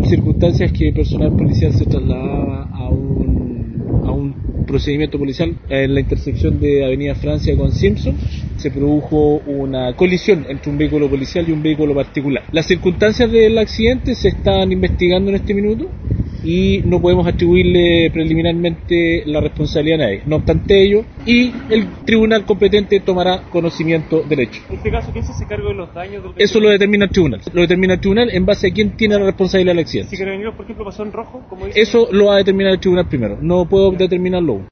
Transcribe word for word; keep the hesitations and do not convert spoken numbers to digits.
circunstancias que personal policial se trasladaba a un, a un procedimiento policial en la intersección de Avenida Francia con Simpson. Se produjo una colisión entre un vehículo policial y un vehículo particular. Las circunstancias del accidente se están investigando en este minuto y no podemos atribuirle preliminarmente la responsabilidad a nadie. No obstante ello, y el tribunal competente tomará conocimiento del hecho. En este caso, ¿quién se hace cargo de los daños del vehículo? Eso lo determina el tribunal. Lo determina el tribunal en base a quién tiene la responsabilidad del accidente. Si Carabineros, por ejemplo, pasó en rojo, como dice... Eso lo va a determinar el tribunal primero. No puedo determinarlo aún.